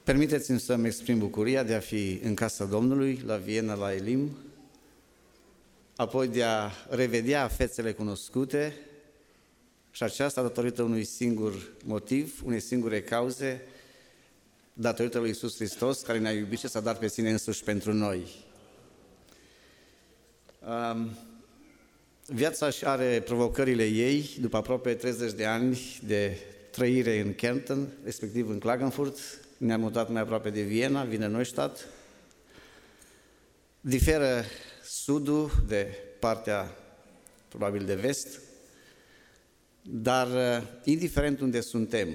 Permiteți-mi să-mi exprim bucuria de a fi în casa Domnului, la Viena, la Elim, apoi de a revedea fețele cunoscute și aceasta datorită unui singur motiv, unei singure cauze, datorită lui Iisus Hristos, care ne-a iubit și s-a dat pe sine însuși pentru noi. Viața și are provocările ei, după aproape 30 de ani de trăire în Kärnten, respectiv în Klagenfurt. Ne-am mutat mai aproape de Viena, Wiener Neustadt. Diferă sudul de partea, probabil, de vest, dar indiferent unde suntem,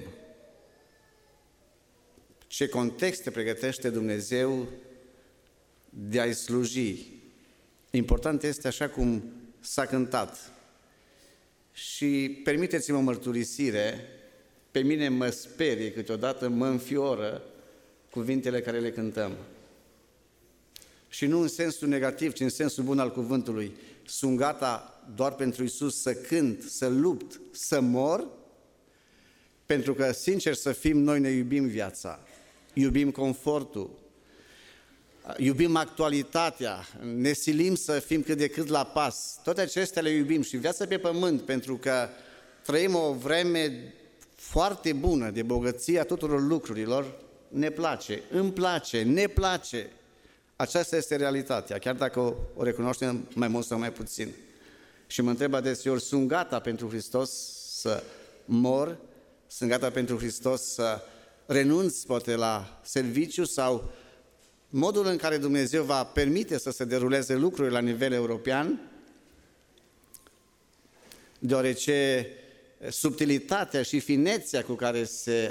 ce context te pregătește Dumnezeu de a-i sluji. Important este așa cum s-a cântat. Și permiteți-mă o mărturisire, pe mine mă sperie, câteodată mă înfioră cuvintele care le cântăm. Și nu în sensul negativ, ci în sensul bun al cuvântului. Sunt gata doar pentru Iisus să cânt, să lupt, să mor, pentru că, sincer să fim, noi ne iubim viața, iubim confortul, iubim actualitatea, ne silim să fim cât de cât la pas. Toate acestea le iubim și viața pe pământ, pentru că trăim o vreme foarte bună de bogăția tuturor lucrurilor, ne place, îmi place, ne place. Aceasta este realitatea, chiar dacă o recunoaștem mai mult sau mai puțin. Și mă întreb adeseori, sunt gata pentru Hristos să mor, sunt gata pentru Hristos să renunț poate la serviciu sau modul în care Dumnezeu va permite să se deruleze lucrurile la nivel european, deoarece subtilitatea și finețea cu care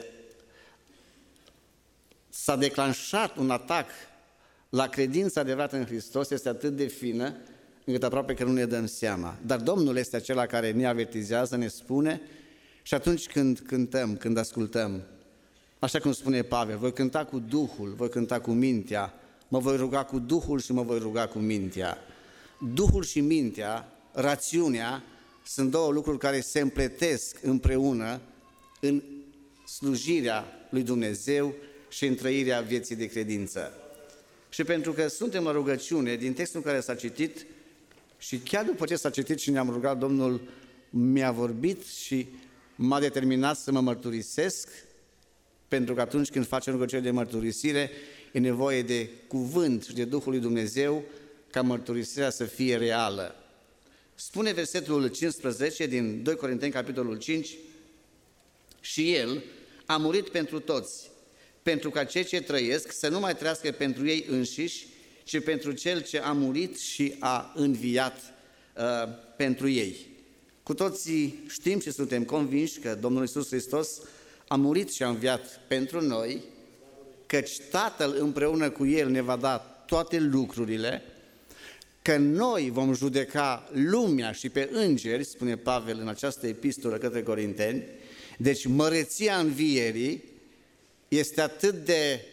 s-a declanșat un atac la credința adevărată în Hristos este atât de fină, încât aproape că nu ne dăm seama. Dar Domnul este acela care ne avertizează, ne spune, și atunci când cântăm, când ascultăm, așa cum spune Pavel, voi cânta cu Duhul, voi cânta cu mintea, mă voi ruga cu Duhul și mă voi ruga cu mintea. Duhul și mintea, rațiunea, sunt două lucruri care se împletesc împreună în slujirea lui Dumnezeu și în trăirea vieții de credință. Și pentru că suntem la rugăciune, din textul care s-a citit, și chiar după ce s-a citit și ne-am rugat, Domnul mi-a vorbit și m-a determinat să mă mărturisesc, pentru că atunci când facem rugăciune de mărturisire, e nevoie de cuvânt și de Duhul lui Dumnezeu ca mărturisirea să fie reală. Spune versetul 15 din 2 Corinteni, capitolul 5, și El a murit pentru toți, pentru ca cei ce trăiesc să nu mai trăiască pentru ei înșiși, ci pentru Cel ce a murit și a înviat pentru ei. Cu toții știm și suntem convinși că Domnul Iisus Hristos a murit și a înviat pentru noi, căci Tatăl împreună cu El ne va da toate lucrurile, că noi vom judeca lumea și pe îngeri, spune Pavel în această epistolă către Corinteni. Deci măreția învierii este atât de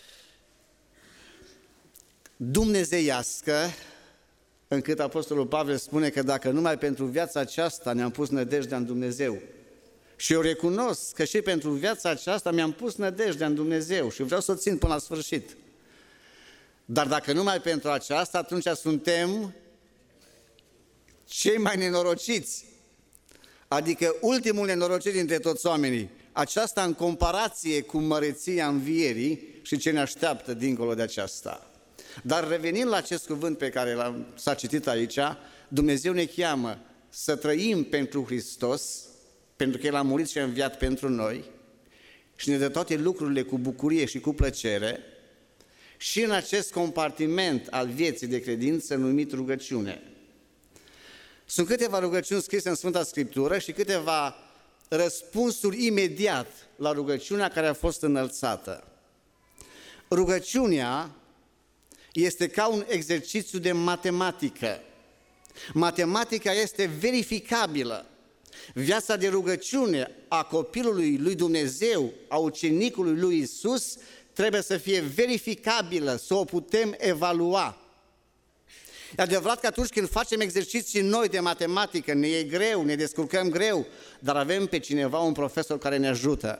dumnezeiască, încât Apostolul Pavel spune că dacă numai pentru viața aceasta ne-am pus nădejdea în Dumnezeu, și eu recunosc că și pentru viața aceasta mi-am pus nădejdea în Dumnezeu și vreau să o țin până la sfârșit. Dar dacă numai pentru aceasta, atunci suntem cei mai nenorociți, adică ultimul nenorocit dintre toți oamenii. Aceasta în comparație cu măreția învierii și ce ne așteaptă dincolo de aceasta. Dar revenind la acest cuvânt pe care s-a citit aici, Dumnezeu ne cheamă să trăim pentru Hristos, pentru că El a murit și a înviat pentru noi și ne dă toate lucrurile cu bucurie și cu plăcere, și în acest compartiment al vieții de credință numit rugăciune. Sunt câteva rugăciuni scrise în Sfânta Scriptură și câteva răspunsuri imediat la rugăciunea care a fost înălțată. Rugăciunea este ca un exercițiu de matematică. Matematica este verificabilă. Viața de rugăciune a copilului lui Dumnezeu, a ucenicului lui Iisus, trebuie să fie verificabilă, să o putem evalua. E adevărat că atunci când facem exerciții noi de matematică, ne e greu, ne descurcăm greu, dar avem pe cineva, un profesor care ne ajută.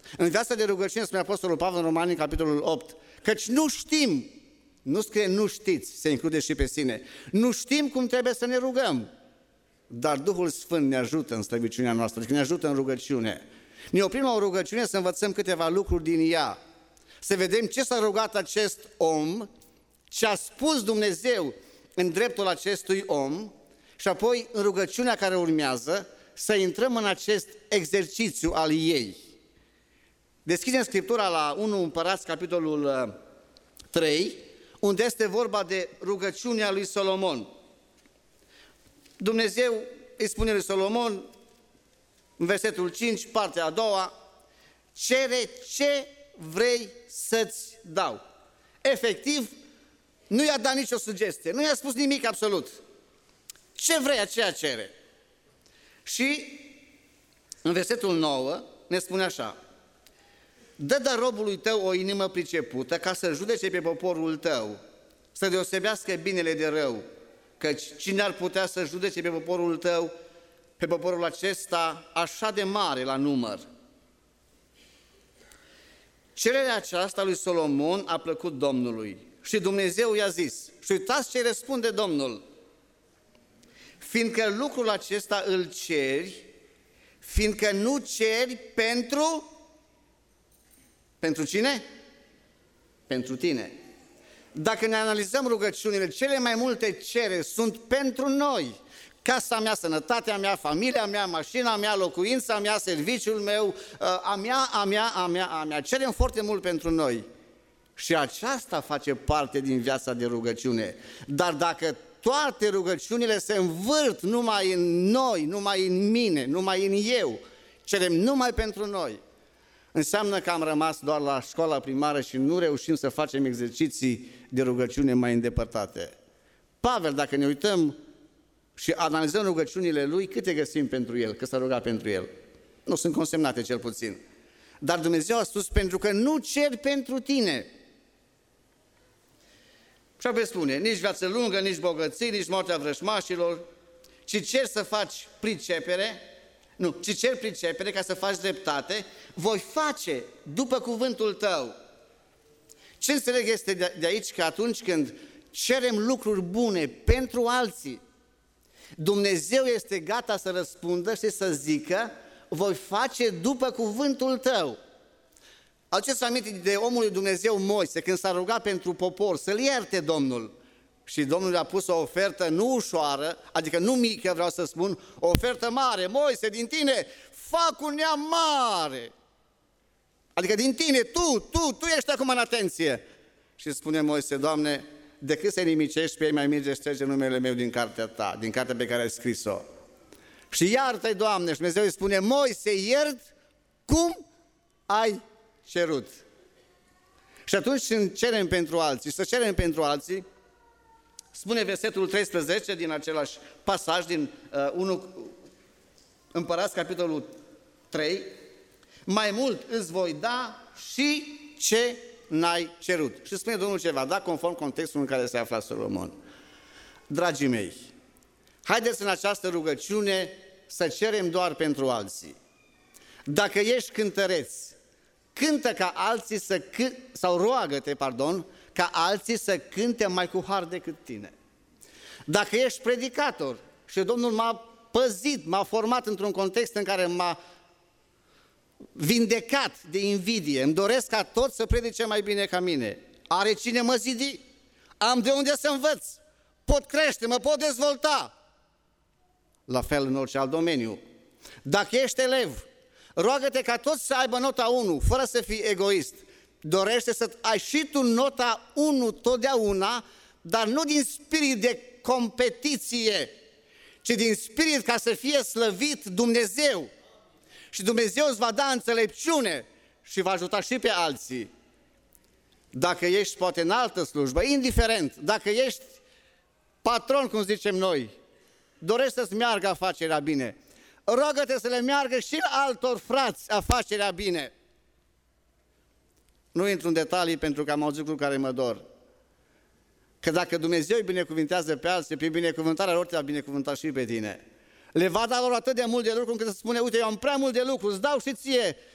În viața de rugăciune spune Apostolul Pavel în Romani, în capitolul 8, căci nu știm, nu scrie nu știți, se include și pe sine, nu știm cum trebuie să ne rugăm, dar Duhul Sfânt ne ajută în slăbiciunea noastră, ne ajută în rugăciune. Ne oprim la o rugăciune să învățăm câteva lucruri din ea, să vedem ce s-a rugat acest om, ce a spus Dumnezeu în dreptul acestui om și apoi în rugăciunea care urmează să intrăm în acest exercițiu al ei. Deschidem Scriptura la 1 Împărați, capitolul 3, unde este vorba de rugăciunea lui Solomon. Dumnezeu îi spune lui Solomon, în versetul 5, partea a doua, cere ce vrei să-ți dau. Efectiv, nu i-a dat nicio sugestie, nu i-a spus nimic absolut. Ce vrei, aceea cere. Și în versetul 9 ne spune așa, dă dar robului tău o inimă pricepută ca să judece pe poporul tău, să deosebească binele de rău, căci cine ar putea să judece pe poporul tău, pe poporul acesta așa de mare la număr? Cererea aceasta lui Solomon a plăcut Domnului și Dumnezeu i-a zis, și uitați ce răspunde Domnul, fiindcă lucrul acesta îl ceri, fiindcă nu ceri pentru cine? Pentru tine. Dacă ne analizăm rugăciunile, cele mai multe cereri sunt pentru noi. Casa mea, sănătatea mea, familia mea, mașina mea, locuința mea, serviciul meu, a mea. Cerem foarte mult pentru noi. Și aceasta face parte din viața de rugăciune. Dar dacă toate rugăciunile se învârt numai în noi, numai în mine, numai în eu, cerem numai pentru noi, înseamnă că am rămas doar la școala primară și nu reușim să facem exerciții de rugăciune mai îndepărtate. Pavel, dacă ne uităm și analizăm rugăciunile lui, câte găsim pentru el, că s-a rugat pentru el? Nu sunt consemnate cel puțin. Dar Dumnezeu a spus, pentru că nu ceri pentru tine. Și apoi spune, nici viață lungă, nici bogății, nici moartea vrăjmașilor, ci ceri să faci pricepere, ci ceri pricepere ca să faci dreptate, voi face după cuvântul tău. Ce înțeleg este de aici că atunci când cerem lucruri bune pentru alții, Dumnezeu este gata să răspundă și să zică, voi face după cuvântul tău. Aduceți aminte de omul lui Dumnezeu Moise, când s-a rugat pentru popor să-l ierte Domnul. Și Domnul i-a pus o ofertă nu ușoară, adică nu mică, vreau să spun, o ofertă mare. Moise, din tine fac un neam mare. Adică din tine, tu ești acum în atenție. Și spune Moise, Doamne, decât să nimicești pe ei, mai merge șterge numele meu din cartea ta, din cartea pe care ai scris-o. Și iartă-i, Doamne, și Dumnezeu îi spune, Moise, iert cum ai cerut. Și atunci când cerem pentru alții, să cerem pentru alții, spune versetul 13 din același pasaj, din 1 Împărați, capitolul 3, mai mult îți voi da și ce n-ai cerut. Și spune Domnul ce va da conform contextului în care se afla Solomon. Dragii mei, haideți în această rugăciune să cerem doar pentru alții. Dacă ești cântăreț, cântă ca alții sau roagă-te, ca alții să cânte mai cu har decât tine. Dacă ești predicator și Domnul m-a păzit, m-a format într-un context în care m-a vindecat de invidie, îmi doresc ca toți să predice mai bine ca mine. Are cine mă zidi? Am de unde să învăț? Pot crește, mă pot dezvolta. La fel în orice alt domeniu. Dacă ești elev, roagă-te ca toți să aibă nota 1, fără să fii egoist. Dorește să ai și tu nota 1 totdeauna, dar nu din spirit de competiție, ci din spirit ca să fie slăvit Dumnezeu. Și Dumnezeu îți va da înțelepciune și va ajuta și pe alții. Dacă ești poate în altă slujbă, indiferent, dacă ești patron, cum zicem noi, dorești să-ți meargă afacerea bine, roagă-te să le meargă și altor frați afacerea bine. Nu intru în detalii pentru că am auzit lucruri care mă dor. Că dacă Dumnezeu îi binecuvintează pe alții, prin binecuvântarea lor te va binecuvânta și pe tine. Le va da lor atât de mult de lucru încât să spune, uite, eu am prea mult de lucru, îți dau și ție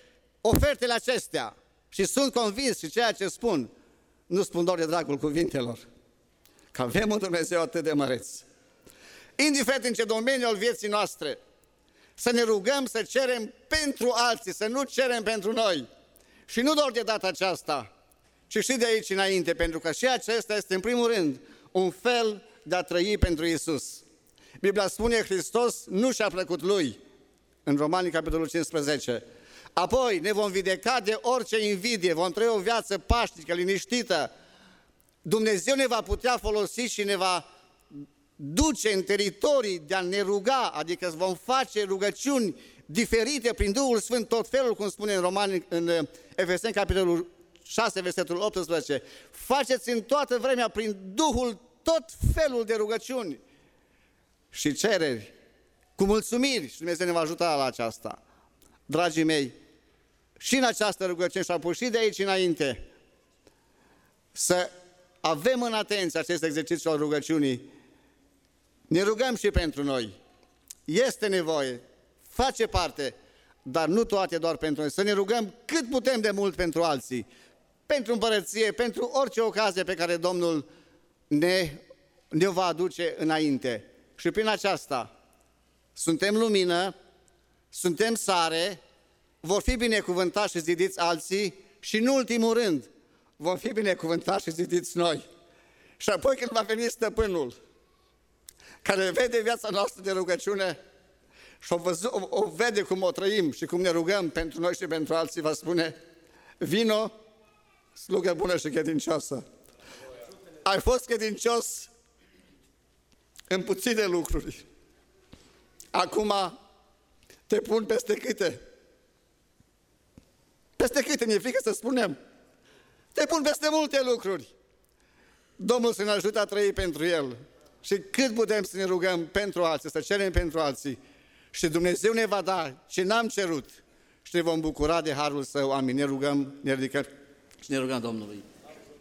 ofertele acestea, și sunt convins și ceea ce spun, nu spun doar de dragul cuvintelor, că avem un Dumnezeu atât de măreț. Indiferent în ce domeniu al vieții noastre, să ne rugăm, să cerem pentru alții, să nu cerem pentru noi. Și nu doar de data aceasta, ci și de aici înainte, pentru că și acesta este în primul rând un fel de a trăi pentru Iisus. Biblia spune, Hristos nu și-a plăcut Lui, în Romani, capitolul 15. Apoi ne vom vindeca de orice invidie, vom trăi o viață pașnică, liniștită. Dumnezeu ne va putea folosi și ne va duce în teritorii de a ne ruga, adică vom face rugăciuni diferite prin Duhul Sfânt, tot felul, cum spune în Romani, în Efeseni, capitolul 6, versetul 18. Faceți în toată vremea prin Duhul tot felul de rugăciuni și cereri, cu mulțumiri, și Dumnezeu ne va ajuta la aceasta. Dragii mei, și în această rugăciune și apoi și de aici înainte, să avem în atenție acest exercițiu al rugăciunii. Ne rugăm și pentru noi. Este nevoie, face parte, dar nu toate doar pentru noi. Să ne rugăm cât putem de mult pentru alții, pentru împărăție, pentru orice ocazie pe care Domnul ne va aduce înainte. Și prin aceasta suntem lumină, suntem sare, vor fi binecuvântați și zidiți alții și, în ultimul rând, vom fi binecuvântați și zidiți noi. Și apoi când va veni Stăpânul, care vede viața noastră de rugăciune și o vede cum o trăim și cum ne rugăm pentru noi și pentru alții, va spune: vino, slugă bună și credincioasă. Ai fost credincios în puține lucruri. Acum te pun peste câte? Peste câte, ne-e frică să spunem? Te pun peste multe lucruri. Domnul să ne ajute a trăi pentru El. Și cât putem să ne rugăm pentru alții, să cerem pentru alții. Și Dumnezeu ne va da ce n-am cerut. Și ne vom bucura de harul Său. Amin. Ne rugăm, ne ridicăm și ne rugăm Domnului.